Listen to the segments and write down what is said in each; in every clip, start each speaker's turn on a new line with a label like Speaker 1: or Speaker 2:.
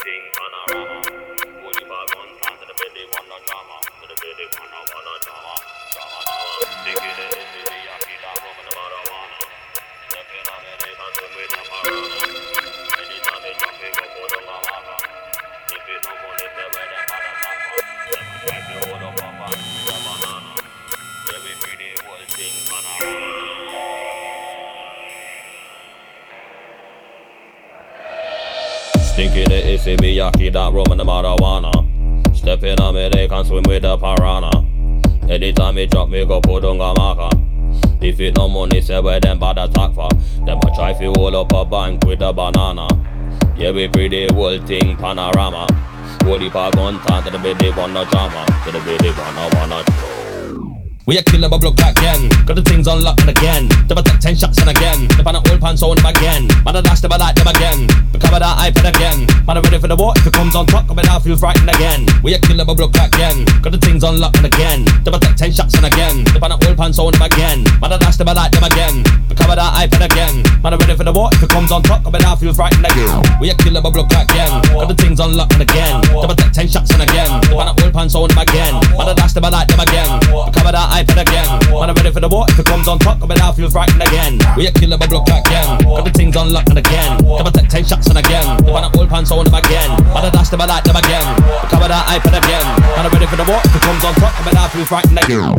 Speaker 1: thing panorama. Holy bag on time to the belly wanna drama. To the belly wanna drama. Thinking it is the yaki da from the marijuana. Stepping on it, they can't with the parana. Anytime they jump, they go for the lava. If it no money, they wear them by the tapa. Like the old papa, the banana. Every pretty whole thing panorama. Stinking the issy miyaki that rum and the marijuana. Stepping on me, they can swim with the piranha. Anytime me drop me go put on a marker. If it no money, say where them bad attack for. Them a try fi hold up a bank with a banana. Yeah, we pretty whole thing panorama. Holy bag on time to the baby wanna drama. To the baby wanna we a killer bubble up again. Got the things unlocked and again. Double take 10 shots and again. The pan old pants on them again. Man a dash them, I like them again. Recover that iPad again. Man a ready for the war. If it comes on top, come and I feel frightened again. We a killer bubble up again. Got the things unlocked and again. Double take 10 shots and again. The pan old pants on them again. Man a dash them, I like them again. Recover that iPad again. Man a ready for the war. If it comes on top, come and I feel frightened again. We a killer bubble up again. Got the things unlocked and again. Double take 10 shots and again. The pan old pants on them again. Man a dash them, I like them again. Recover that iPad again. Man, I'm ready for the war. If it comes on top, come and I feel frightened again. We a killer bubble up again. Got the things unlocked and again. Double take 10 shots and again. The man old pants on them again. Man, I dash them, I like them again. Recover that iPad again. Man, I'm ready for the war. If it comes on top, come and I feel frightened again.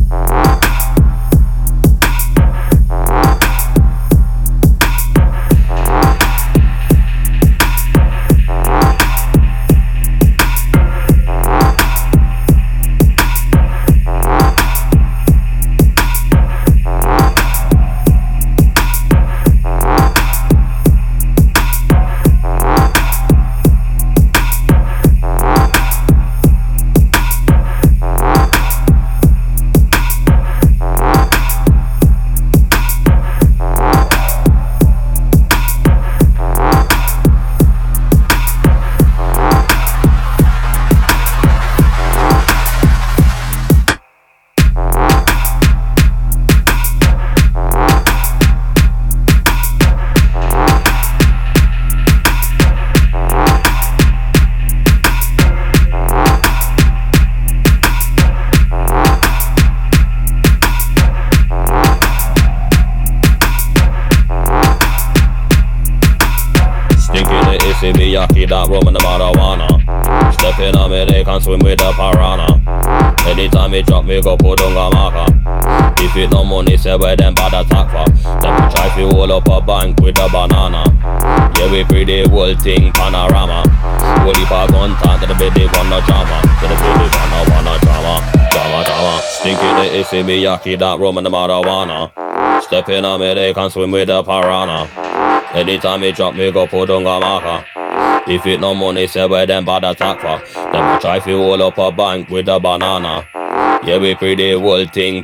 Speaker 1: See me yaki that rum and the marijuana. Stepping on me, they can swim with the piranha. Anytime me drop me go put on a marker. If it no money, say where them bad attack for. Them a try fi hold up a bank with a banana. Yeah, we pretty whole thing panorama. Holy bag on time to the baby wanna drama. To the baby wanna drama. Stinking the issy me yaki that rum and the marijuana. Stepping on me, they can swim with the piranha. Anytime me drop me go put on a marker. If it no money, say where them bad attack for. Them a try fi hold up a bank with a banana. Yeah, we pretty whole thing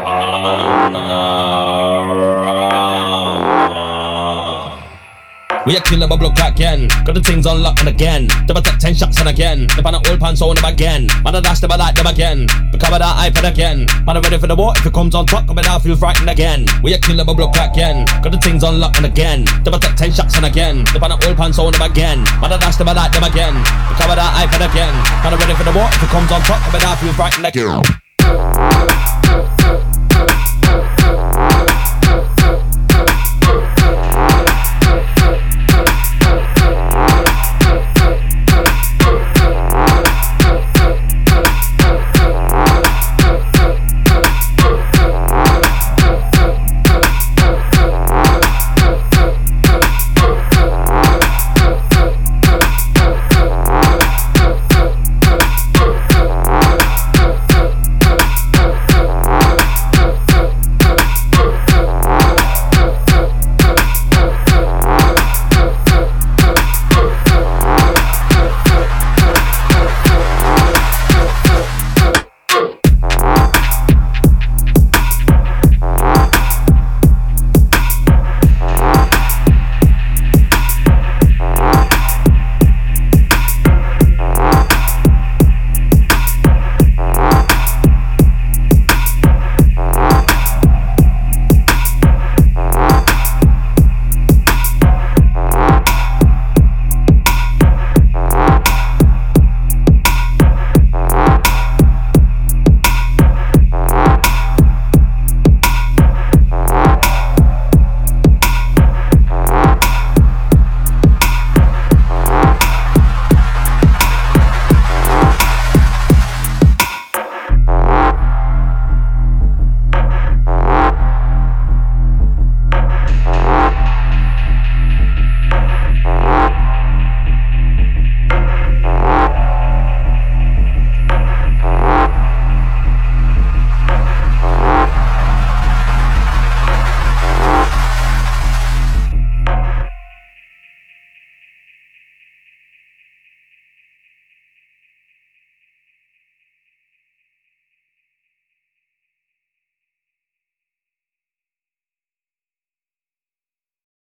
Speaker 1: we a killer bubble up again. Got the things unlocked and again. Double take 10 shots and again. The pan old pants on them again. Man a dash them, I like them again. Recover that iPad again. Man a ready for the war. If it comes on top, come and I feel frightened again. We a killer bubble up again. Got the things unlocked and again. Double take 10 shots and again. The pan old pants on them again. Man a dash them, I like them again. Recover that iPad again. Man a ready for the war. If it comes on top, come and I feel frightened again.